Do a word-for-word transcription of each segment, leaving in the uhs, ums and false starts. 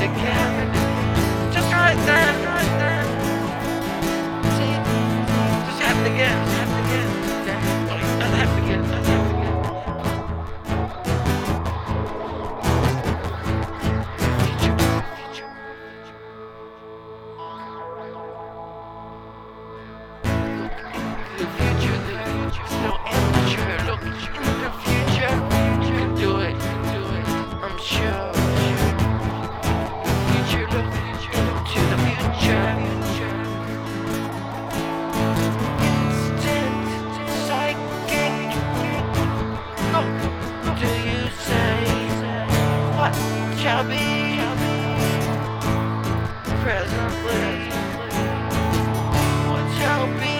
together. Just right there, right there. See, just have to get, just have to get. Doesn't have to get, doesn't have to get. The future, the future's no amateur. Look in the future, you can do it, you can do it. I'm sure. Future, look into the future. Instant psychic. Look, do you say what shall be presently? What shall be?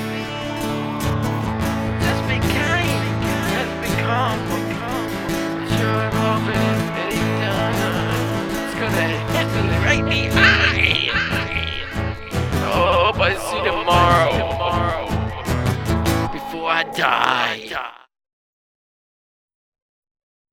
Just became, just become. Sure, hoping that he done. It's gonna hit me right in the eye. Oh, I hope I see tomorrow.